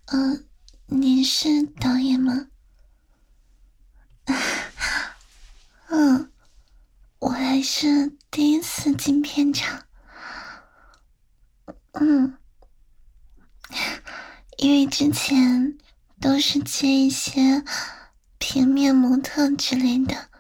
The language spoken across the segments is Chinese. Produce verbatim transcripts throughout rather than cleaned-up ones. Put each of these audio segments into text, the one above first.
嗯，您是导演吗？嗯，我还是第一次进片场。嗯，因为之前都是接一些平面模特之类的。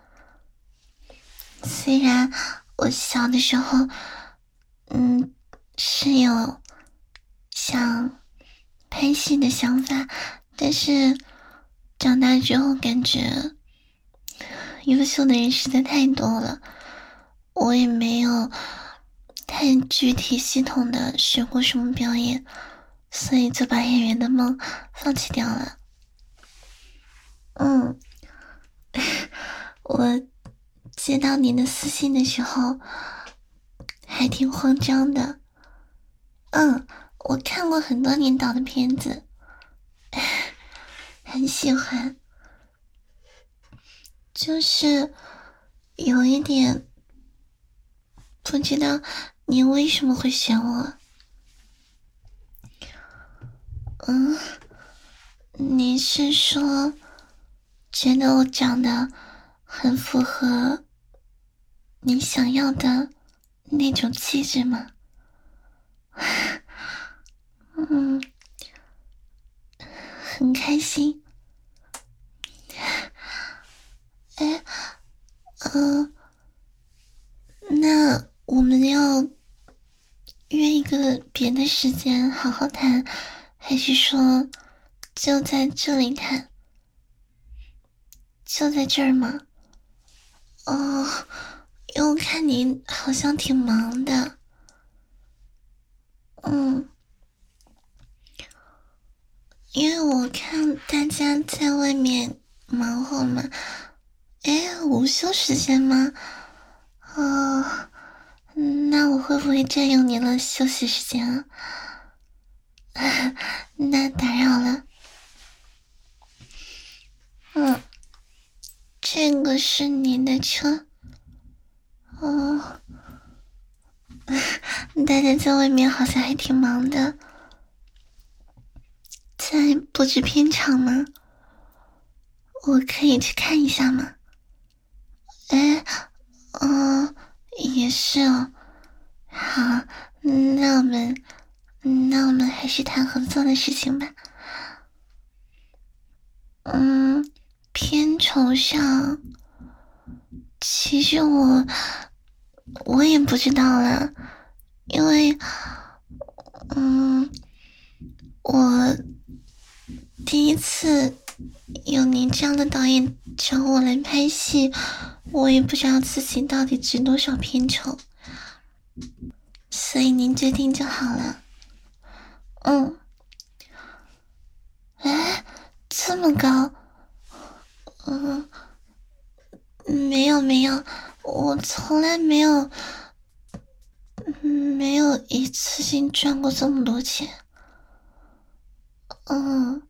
虽然我小的时候，嗯，是有想拍戏的想法，但是长大之后感觉优秀的人实在太多了，我也没有太具体系统的学过什么表演，所以就把演员的梦放弃掉了。嗯，我接到您的私信的时候还挺慌张的。嗯，我看过很多您导的片子，很喜欢，就是有一点不知道您为什么会选我。嗯，你是说觉得我长得很符合你想要的那种气质吗？嗯，很开心。哎，嗯、呃，那我们要约一个别的时间好好谈，还是说就在这里谈？就在这儿吗？哦，因为我看您好像挺忙的。嗯，因为我看大家在外面忙活嘛。哎，午休时间吗？哦，那我会不会占用您的休息时间啊？那打扰了。嗯，这个是您的车。哦，大家在外面好像还挺忙的，在布置片场吗？我可以去看一下吗？哎，哦，也是哦。好，那我们，那我们还是谈合作的事情吧。嗯，片酬上，其实我我也不知道了，因为，嗯，我第一次有您这样的导演找我来拍戏，我也不知道自己到底值多少片酬，所以您决定就好了。嗯，哎，这么高？嗯，没有没有，我从来没有，没有一次性赚过这么多钱。嗯，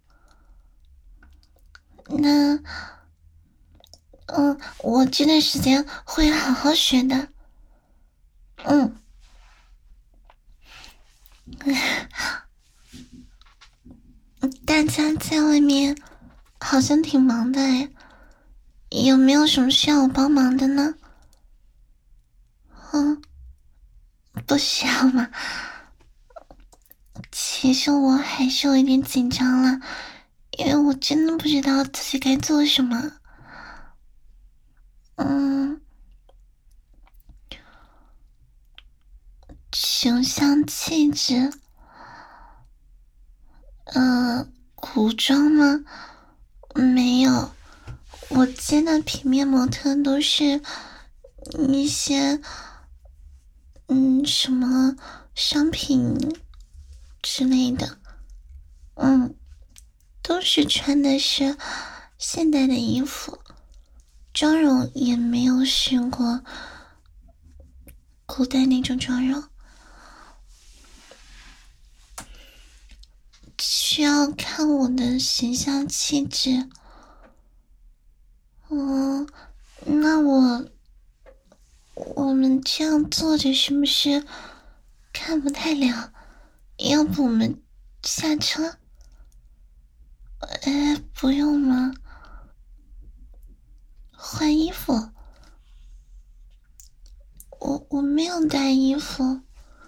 那，嗯，我这段时间会好好学的。嗯，大家在外面好像挺忙的哎，有没有什么需要我帮忙的呢？嗯，不需要吗？其实我还是有一点紧张了，因为我真的不知道自己该做什么。嗯，形象气质，呃，古装吗？没有，我接的平面模特都是一些，嗯，什么商品之类的。嗯，都是穿的是现代的衣服，妆容也没有试过古代那种妆容。需要看我的形象气质。嗯，那我我们这样坐着是不是看不太了？要不我们下车？ 哎，不用吗？换衣服？我我没有带衣服。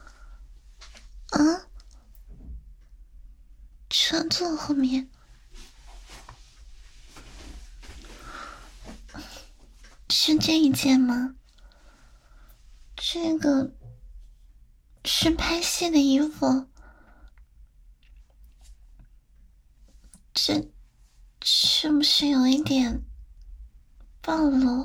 啊？车座后面。是这一件吗？这个是拍戏的衣服。这是不是有一点暴露？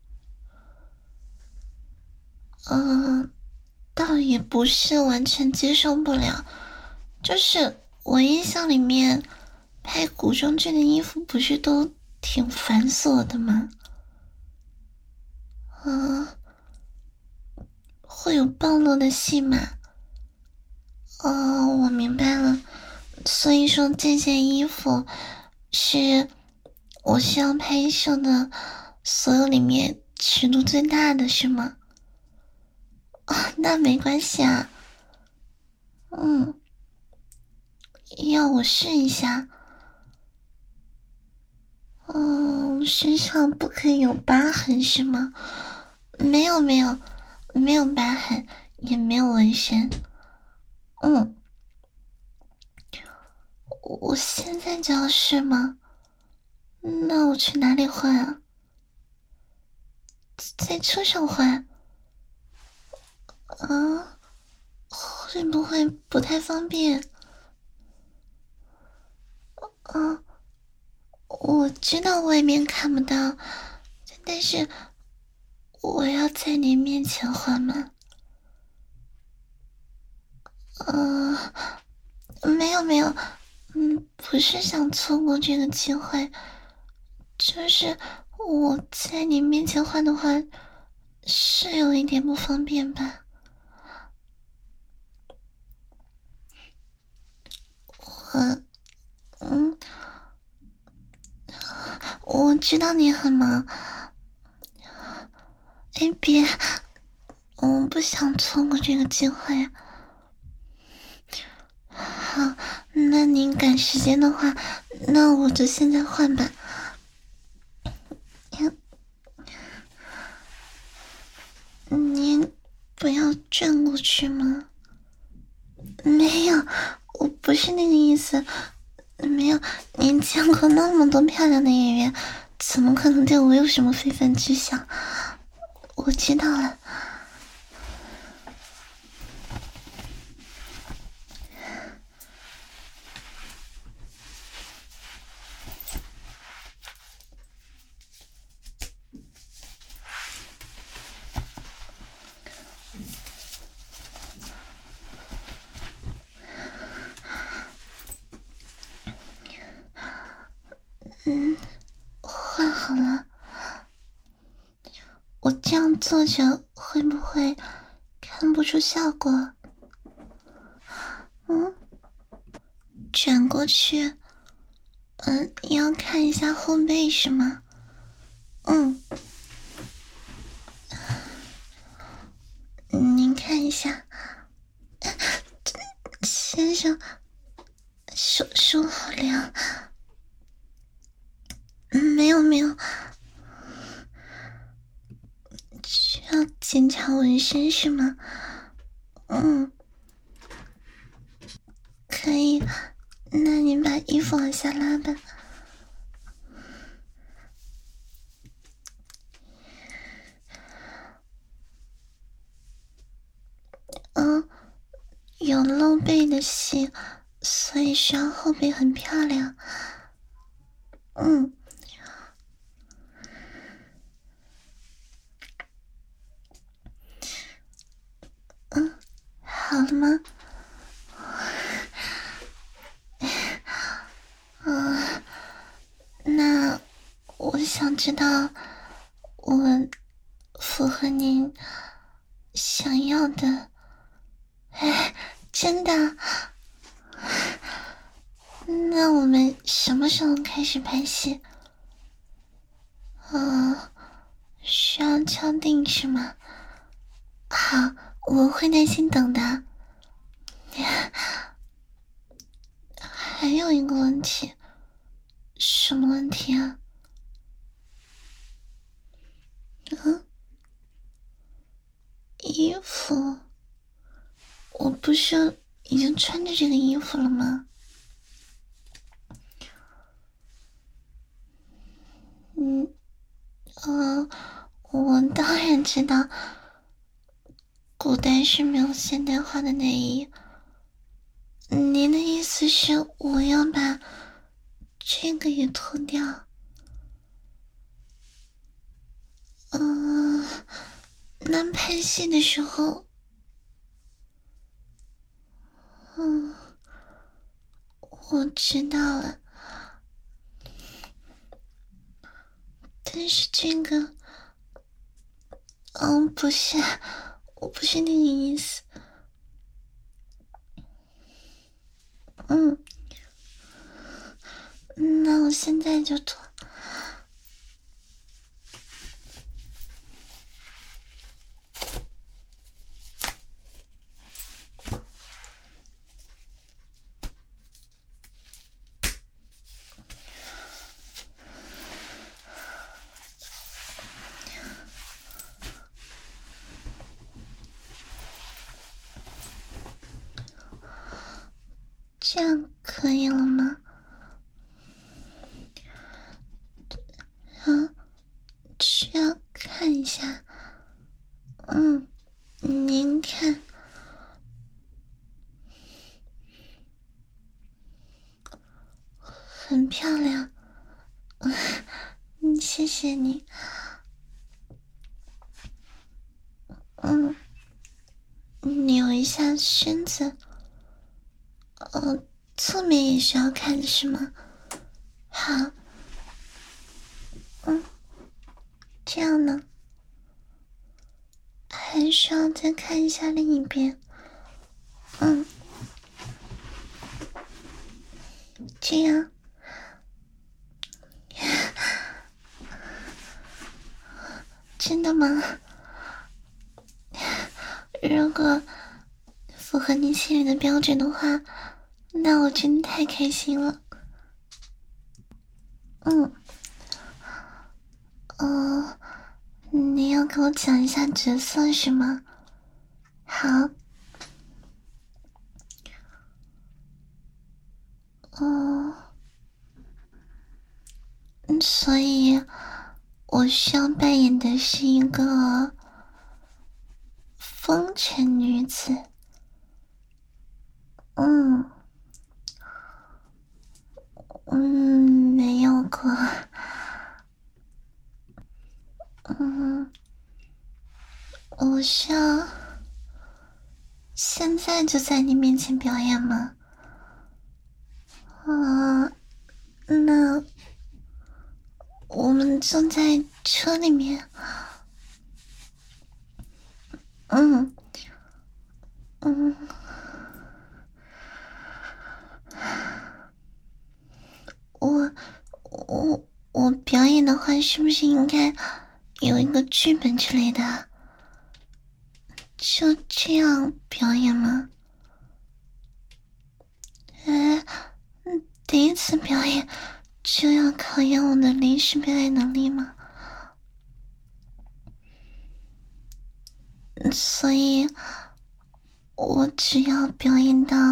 嗯、呃，倒也不是完全接受不了，就是我印象里面拍古装剧的衣服不是都挺繁琐的吗？嗯、呃，会有暴露的戏码。哦，我明白了，所以说这件衣服是我需要拍摄的所有里面尺度最大的是吗？哦，那没关系啊。嗯，要我试一下。嗯，身上不可以有疤痕是吗？没有没有，没有疤痕，也没有纹身。嗯，我现在就要试吗？那我去哪里换啊？在车上换？啊，会不会不太方便？啊，我知道外面看不到，但是我要在你面前换吗？呃，没有没有，嗯，不是想错过这个机会，就是我在你面前换的话，是有一点不方便吧？我，嗯，我知道你很忙，哎，别，我不想错过这个机会。好，那您赶时间的话，那我就现在换吧。您不要转过去吗？没有，我不是那个意思。没有，您见过那么多漂亮的演员，怎么可能对我有什么非分之想？我知道了。嗯，换好了。我这样坐着会不会看不出效果？嗯，转过去，嗯，要看一下后背是吗？嗯，您看一下，先生，手手好凉。嗯，没有没有，需要检查纹身是吗？嗯，可以，那您把衣服往下拉吧。嗯，有露背的戏，所以需要后背很漂亮。嗯，嗯，好了吗？嗯，那我想知道，我符合您想要的。哎，真的？那我们什么时候开始拍戏？啊，需要敲定是吗？好，我会耐心等的。还有一个问题， 什么问题啊？嗯，衣服，我不是已经穿着这个衣服了吗？嗯，呃，我当然知道，古代是没有现代化的内衣。您的意思是我要把这个也脱掉？嗯、呃，那拍戏的时候，嗯，我知道了。但是这个，嗯，不是，我不是那个意思。嗯，那我现在就脱。这样可以了吗？啊，需要看一下。嗯，您看，很漂亮。嗯，谢谢你。嗯，扭一下身子。嗯，侧面也需要看是吗？好。嗯，这样呢？还需要再看一下另一边。嗯，这样。真的吗？如果符合你心里的标准的话，那我真的太开心了。嗯，哦，你要给我讲一下角色是吗？好。哦，嗯，所以我需要扮演的是一个风尘女子。嗯，嗯，没有过。嗯，我需要现在就在你面前表演吗？啊，那我们就在车里面。嗯嗯，我我我表演的话，是不是应该有一个剧本之类的？就这样表演吗？哎，嗯，第一次表演就要考验我的临时表演能力吗？所以，我只要表演到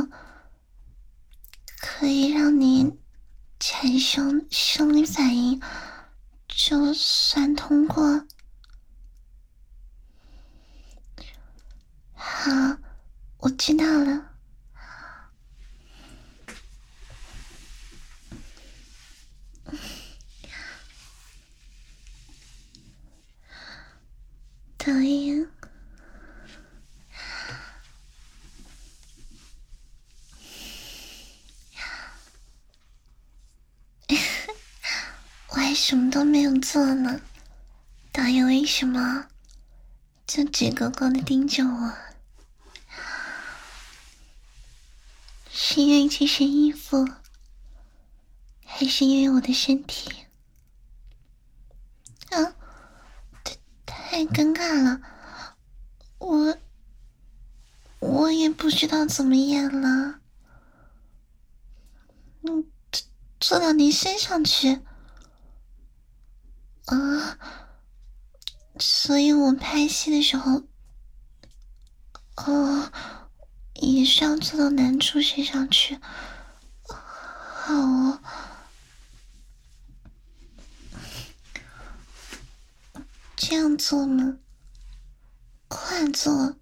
可以让你产生生理反应，就算通过。好，我知道了。导演，我还什么都没有做呢，导演为什么就直勾勾的盯着我？是因为这身衣服，还是因为我的身体？啊，太太尴尬了，我我也不知道怎么演了。嗯， 坐到你身上去。啊，所以我拍戏的时候，哦，也是要坐到男主身上去。好哦，这样做吗？跨坐，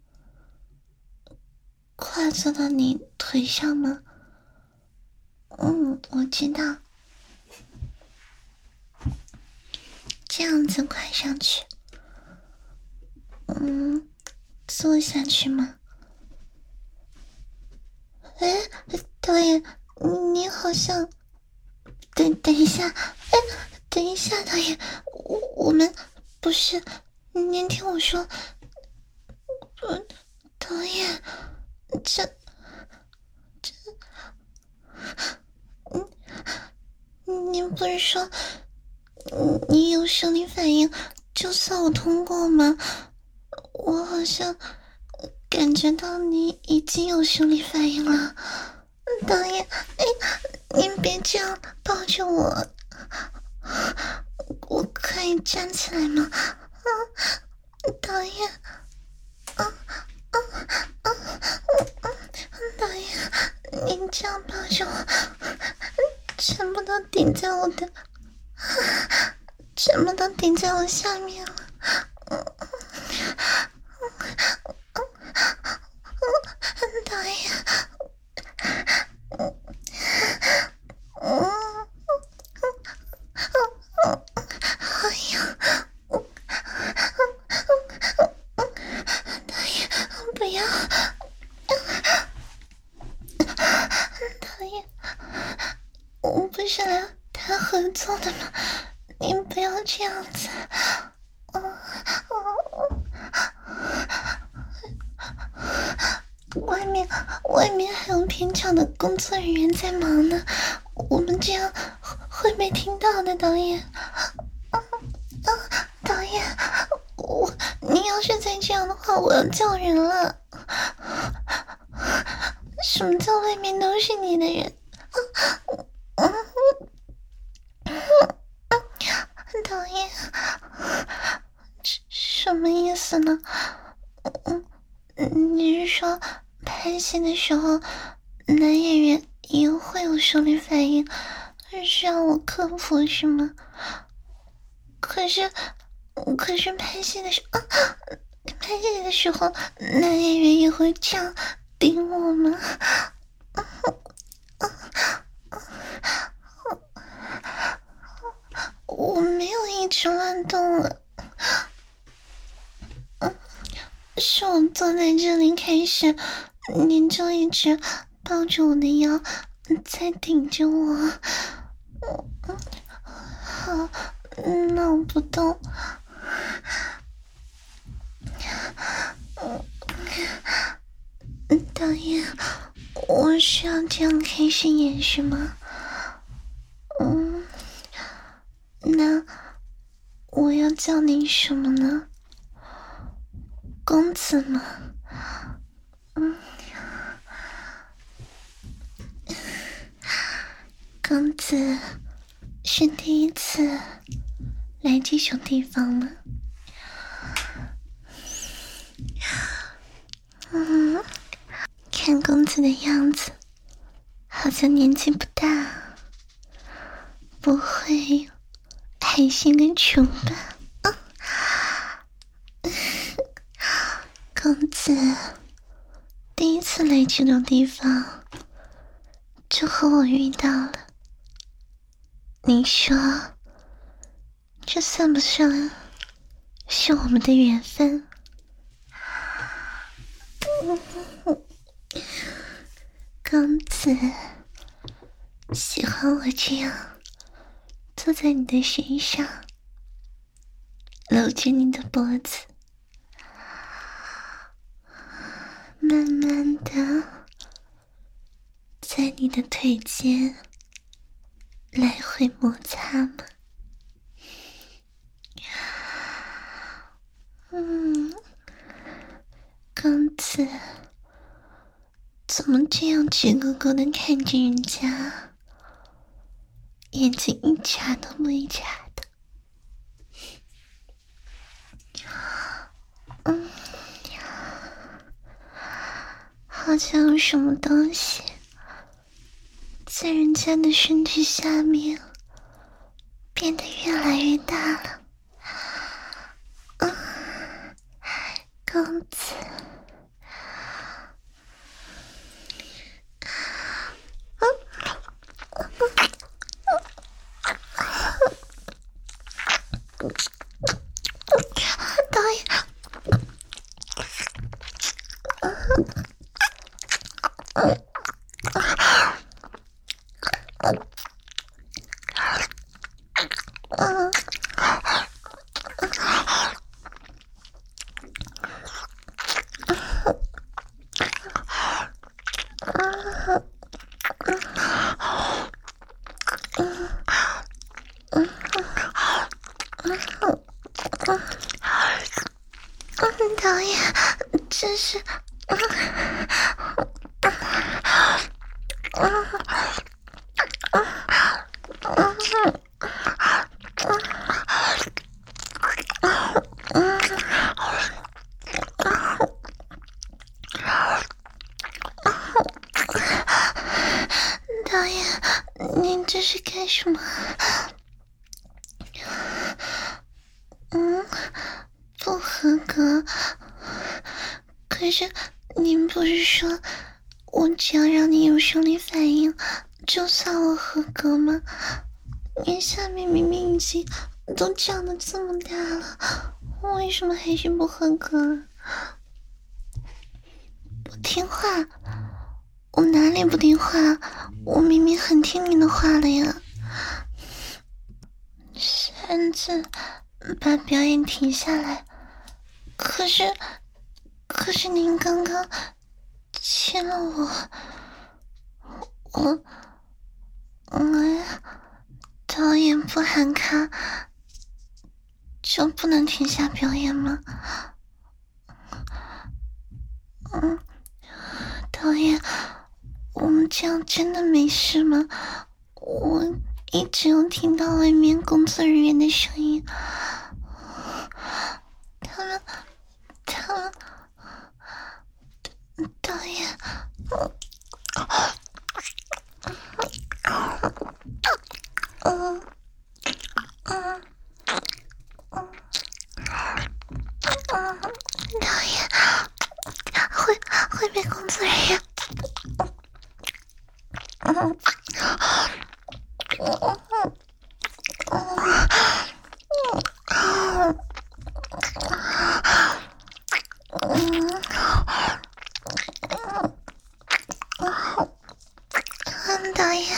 跨坐到你腿上吗？嗯，我知道。这样子跨上去。嗯，坐下去吗？哎，导演，你好像……等等一下，哎，等一下，导演，我我们不是，您听我说，呃，导演，这这，嗯，您不是说，嗯，你有生理反应就算我通过吗？我好像感觉到你已经有生理反应了。导演，哎，您别这样抱着我，我可以站起来吗？啊，导演，啊啊啊啊！导演，您这样抱着我，全部都顶在我的，全部都顶在我下面了。导演，嗯。哎呀，导演，不要，导演，我不是来谈合作的吗？您不要这样子。嗯嗯，外面外面还有片场的工作人员在忙呢，我们这样会被听到的，导演。啊啊，导演，我你要是再这样的话，我要叫人了。什么叫外面都是你的人？啊啊啊！导演，这什么意思呢？嗯，你是说拍戏的时候，男演员也会有生理反应，是让我克服是吗？可是，可是拍戏的时候，啊、拍戏的时候，男演员也会这样顶我吗？啊啊啊！我没有一直乱动啊，嗯，是我坐在这里开始，您就一直抱着我的腰，在顶着我。嗯嗯，好，那我不动。嗯，导演，我需要这样开始演是吗？嗯，那我要叫你什么呢？公子吗？嗯，公子是第一次来这种地方吗？嗯，看公子的样子，好像年纪不大，不会还是个穷吧？啊，公子第一次来这种地方，就和我遇到了，你说这算不算是我们的缘分？公子喜欢我这样坐在你的身上，搂着你的脖子，慢慢的在你的腿间来回摩擦吗？嗯，公子怎么这样直勾勾的看着人家？ 眼睛一眨都不一眨的。嗯，好像有什么东西在人家的身体下面变得越来越大了。嗯，公子。导演，导演，这是，导演，您这是干什么？嗯，不合格。可是您不是说我只要让你有生理反应就算我合格吗？你下面明明已经都长得这么大了，为什么还是不合格？不听话？我哪里不听话？我明明很听你的话了呀。擅自把表演停下来，可是可是您刚刚亲了我，我我导演不喊卡就不能停下表演吗？嗯，导演，我们这样真的没事吗？我一直有听到外面工作人员的声音，他们他们导演，嗯嗯嗯嗯，导演会会被工作人员，嗯嗯嗯，导演，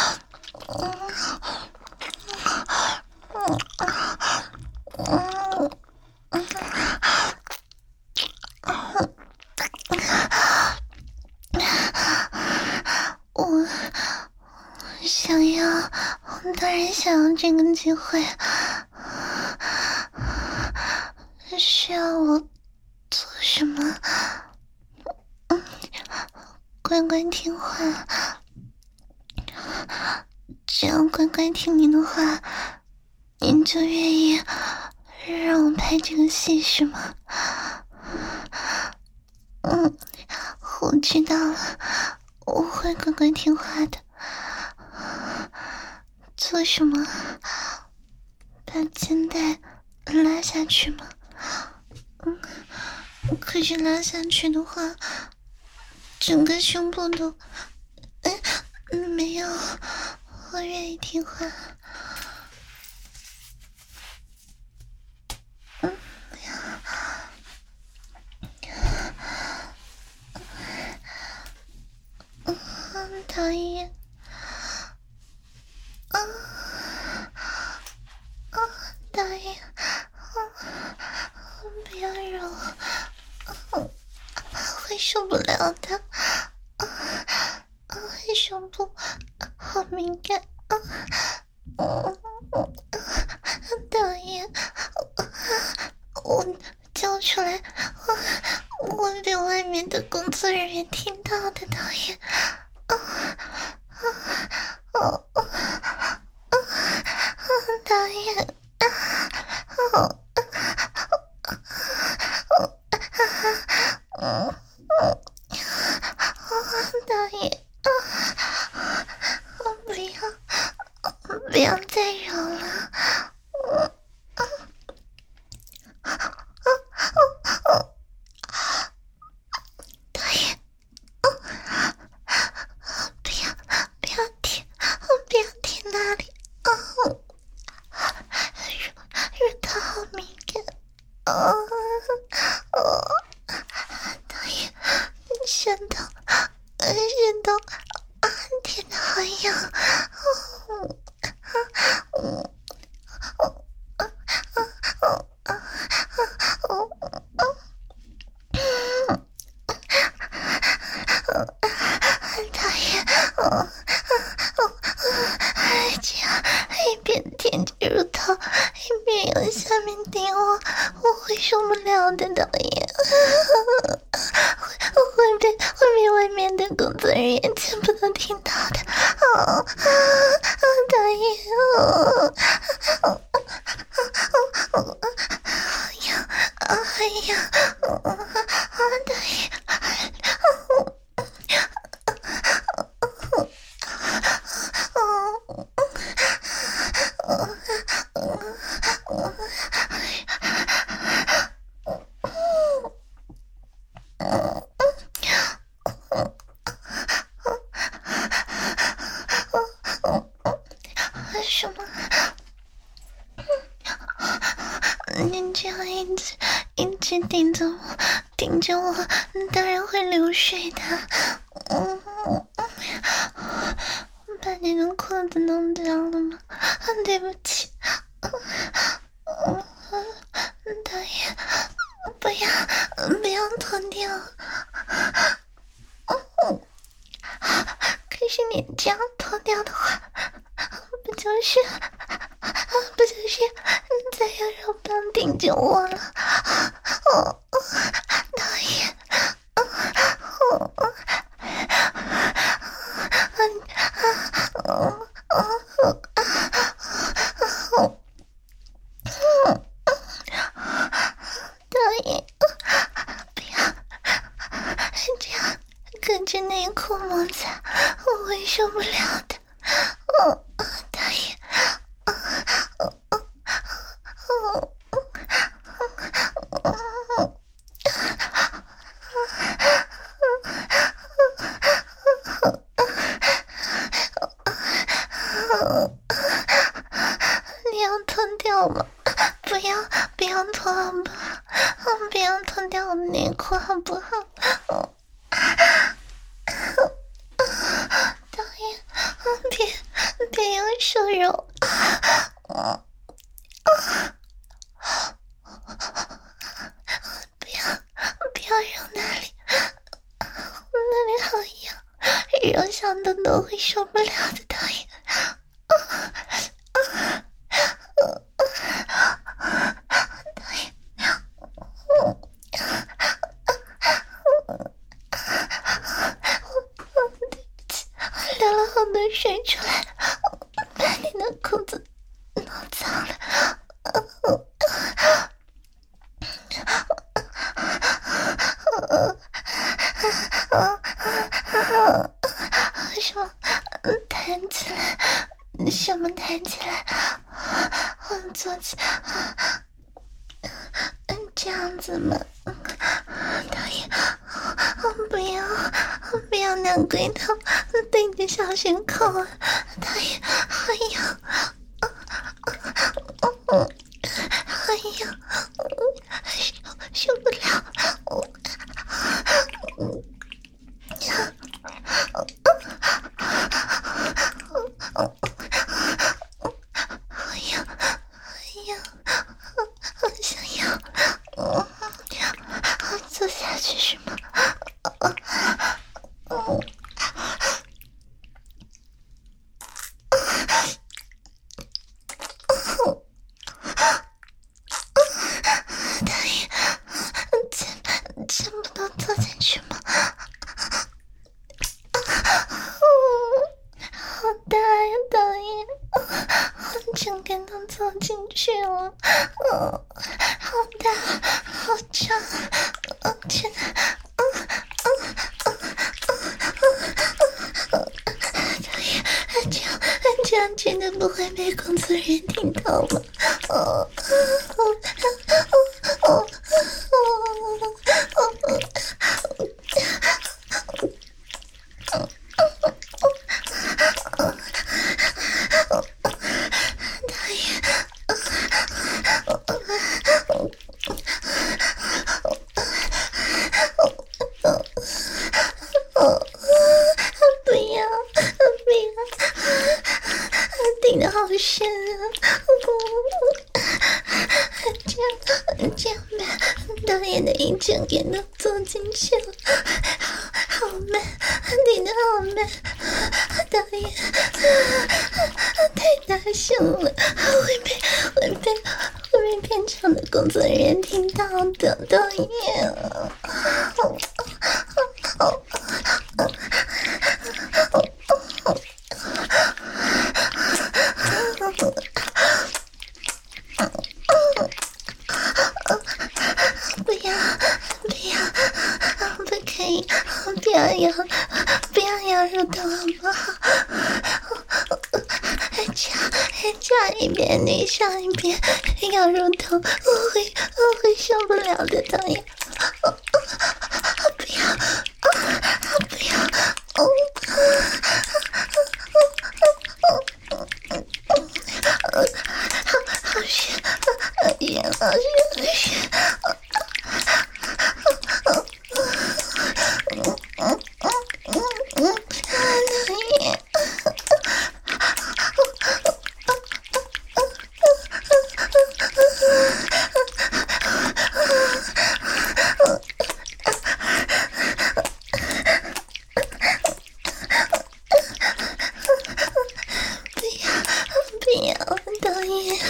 我想要，我当然想要这个机会，需要我做什么？嗯，乖乖听话，只要乖乖听您的话，您就愿意让我拍这个戏是吗？嗯，我知道了，我会乖乖听话的。做什么？把肩带拉下去吗？嗯，可是拉下去的话，整个胸部都……嗯，没有，我愿意听话。嗯，嗯，导演，啊啊，导演，嗯，不要揉，嗯，会受不了的，啊啊，胸部好敏感，啊嗯嗯，导演，我叫出来，我我被外面的工作人员听到的，导演，啊啊啊啊！ 要再揉了。嗯导演，不要不要舔，不要舔那里，嗯，乳乳头好敏感，哦哦，导演，舌头，舌头，啊，舔的好痒，嗯嗯嗯嗯嗯嗯嗯。讨厌，哦哦，这样一边舔着乳头，一边用下面顶我，我会受不了的，导演，会会被会被外面的工作人员全部都听到的，啊啊啊！导演，哦哦哦哦，哎呀，哎呀，啊啊！导演，哦。什么？你这样一直一直盯着我，盯着我，当然会流水的。嗯，把你的裤子弄脏了吗？对不起。嗯，导演，不要不要脱掉。嗯，可是你这样脱掉的话，不就是不就是再用肉棒顶着我了？哦，导演，哦哦哦哦哦哦！导演，不要这样隔着内裤摩擦，我会受不了的。哦，导演，哦哦哦哦哦！你要脱掉吗？不要，不要脱好不好？不要脱掉我的内裤好不好？哦，导演，别别用手揉，哦，不要不要揉那里，那里好痒，揉想的都会受不了的，导演。流了好多水出来，把你的裤子弄脏了。什么弹起来？什么弹起来？我坐起，这样子吗？导演，不要不要拿龟头对着小胸口啊！导演，哎呀，哎呀，受不了！哎呀，哎呀，好想要！嗯，坐下去是吗？嗯。导演，全全部都坐进去吗？好大呀，导演，整个都坐进去了，嗯，好大，好长，嗯，天哪，嗯嗯嗯嗯嗯，导演，这样这样真的不会被工作人员听到吗？哦哦哦哦不要不要，顶得好深啊！这样这样吧，导演的一整点都坐进去了，好好慢，顶得好慢，导演太大声了，会被会被会被片场的工作人员听到的，导演。不要不要不可以，不要咬不要咬乳头好不好？叫叫一边你上一边咬乳头，我会我会受不了的，导演。不要不要哦！好好险好险好险好险！不要导演。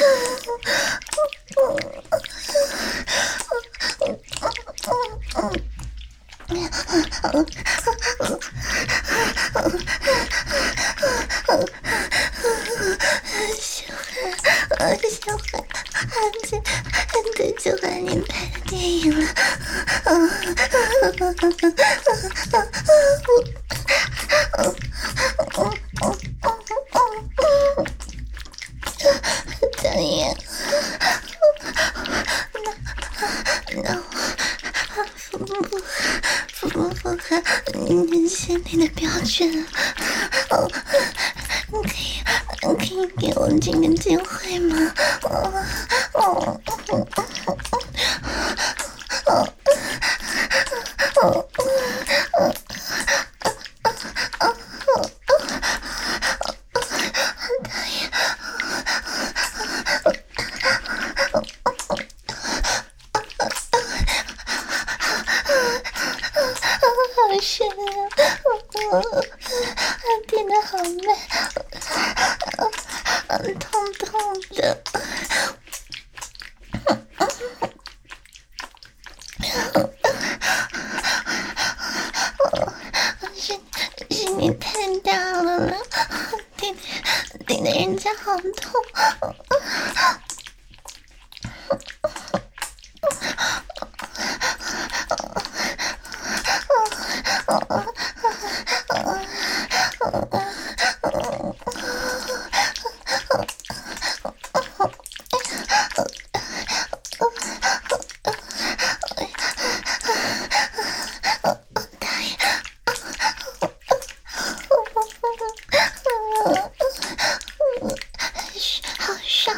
小孩，小孩，孩子，最喜欢你拍的电影了。导演，那那我符不符不符合你心里的标准？哦，你可以可以给我这个机会吗？哦哦哦哦哦哦哦！好深啊！变得好慢，痛痛的。是是你太大了，顶顶得人家好痛。好爽！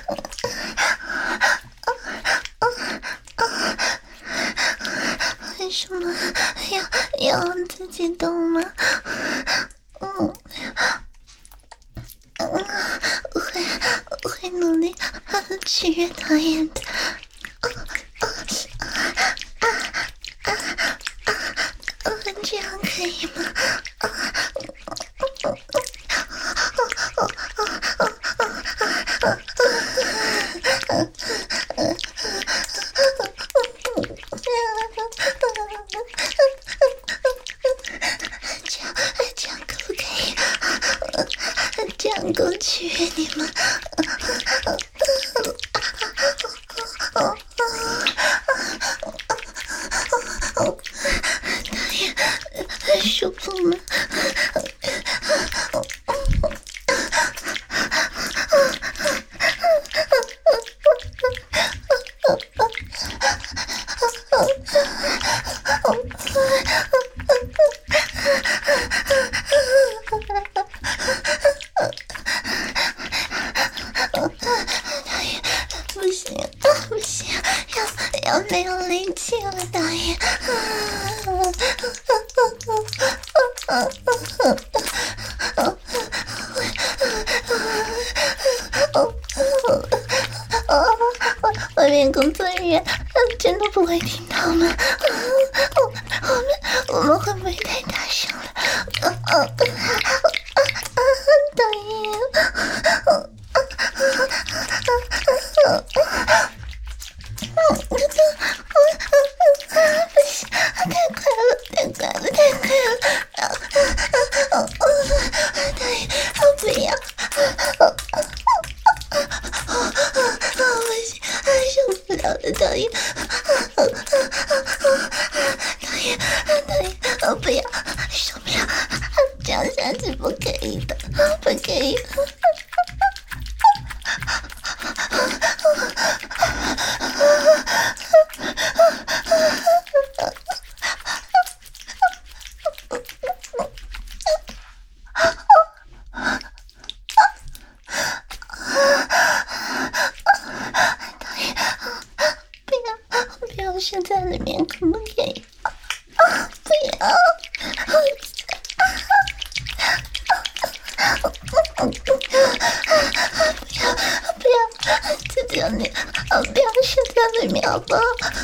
为什么要要自己动吗？嗯嗯，我会我会努力取悦导演的。这样可以吗？这样这样可不可以？这样够取悦你吗？舒服吗？ 要没有力气了，导演。外面工作人员真的不会听到吗？我我们我们会不会太大声了？导演。不行，太快了，太快了，太快了！导演，不要！不行，受不了了，导演！导演，导演，不要，受不了！这样下去不可以的，不可以！不要睡在里面，可不可以？不要！不要！不要！在这里，不要睡在里面，好不好？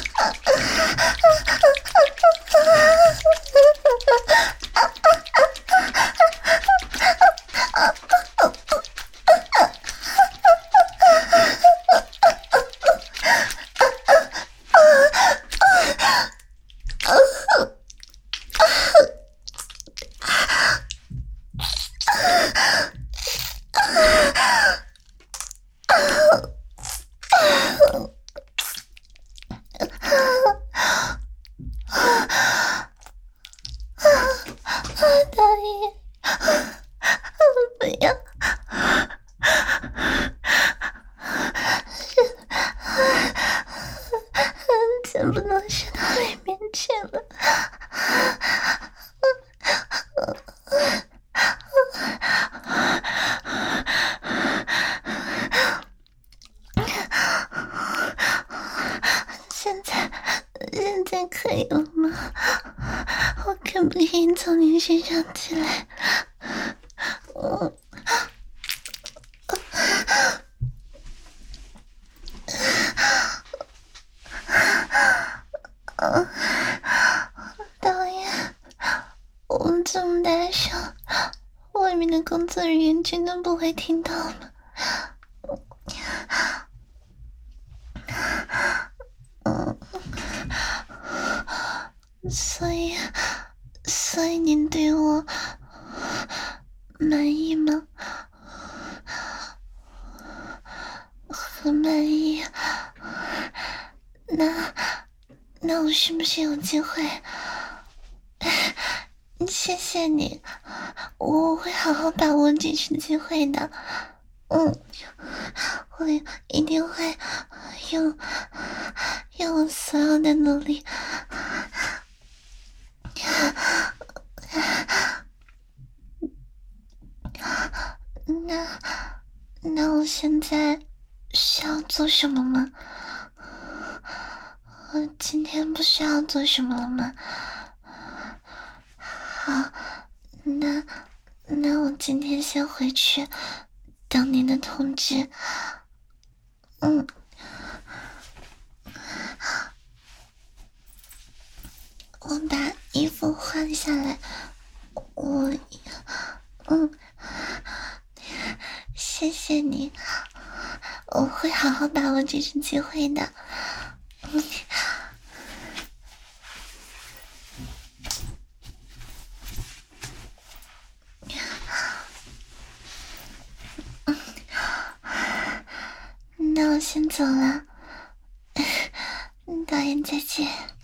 导演，不要！钱不能睡到里面去了。现在，现在可以了吗？我可不可以从你身上起来？我，导演，我这么大声，外面的工作人员真的不会听到吗？嗯，所以，所以您对我满意吗？很满意。那，那我是不是有机会？谢谢你，我会好好把握这次机会的。嗯，我一定会用用我所有的努力。那那我现在需要做什么吗？我今天不需要做什么了吗？好，那那我今天先回去等您的通知。嗯，我把衣服换下来。我，嗯，谢谢你，我会好好把握这次机会的。嗯。那我先走了，导演再见。